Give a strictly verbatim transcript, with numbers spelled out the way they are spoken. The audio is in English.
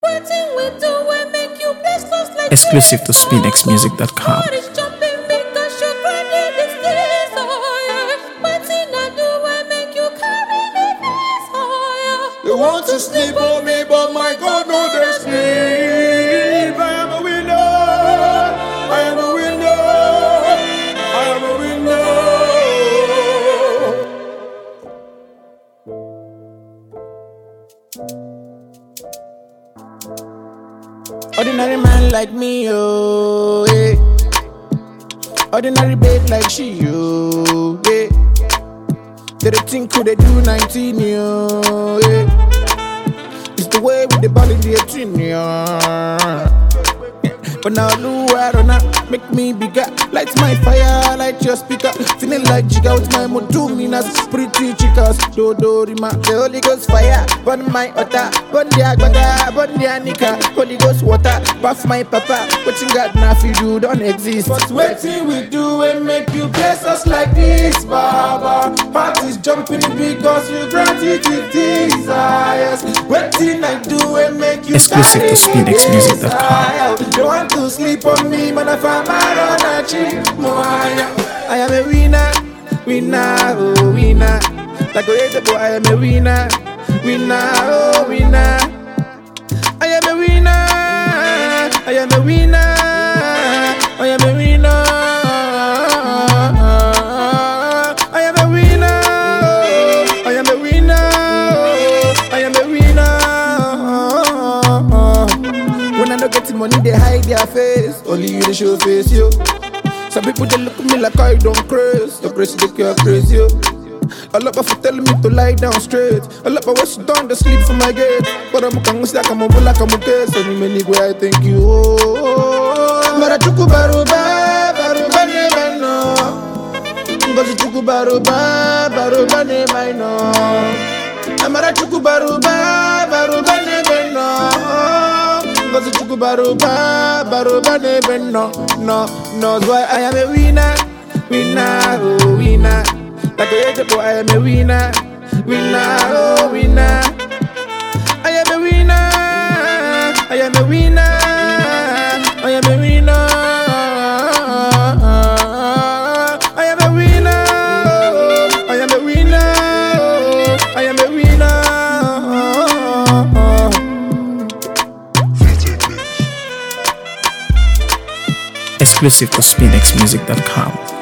Exclusive to spinx music dot com. They want to sleep on me, but my God, no, they sleep. I am a winner. I am a winner. I am a winner. Ordinary man like me, oh, yeah. Ordinary babe like she, oh, yeah. They dey think who they do nineteen, yo, yeah. It's the way with the ball in the eighteen, yeah. But now Lou, I don't know, make me bigger. Light my fire, light your speaker. Feeling like Jigga with my Motuminas. Pretty chicas, do do rima. The Holy Ghost fire, burn my otter. Burn the agbada, burn the anika. Holy Ghost water, buff my papa. What you got now for you don't exist. But waiting we do and make you bless us like this, Baba. Parties jumping because you granted with desires. Waiting I do and make you Exclusive to spinx music dot com. You want to sleep on me, man, if I'm out on a cheap I am a winner, winner, oh, winner. Like a boy, I am a winner, winner, oh, winner. I am a winner, I am a winner, I am a winner. I am a winner, I am a winner, I am a winner. When I don't get the money, they hide their face. Only you, they show face, yo. Some people, they look at me like I don't craze. The crazy, they care crazy, yo. A lot of telling me to lie down straight. A lot of what's done, they sleep for my gate. But I'm a kangus like I'm a bull like I'm a case. So many way I thank you, oh. Mara chuku baruba, baruba ne mano. Ngozi chuku baruba, baruba ne mano. Amara chuku baruba, baruba ne mano. Ngozi chuku baruba, baruba ne mano. No, no, why I am a winner, winner, oh winner. Like a boy, I am a winner, winner, oh winner. I am a winner, I am a winner, I am a winner. I am a winner, I am a winner, I am a winner. Exclusive to spinx music dot com.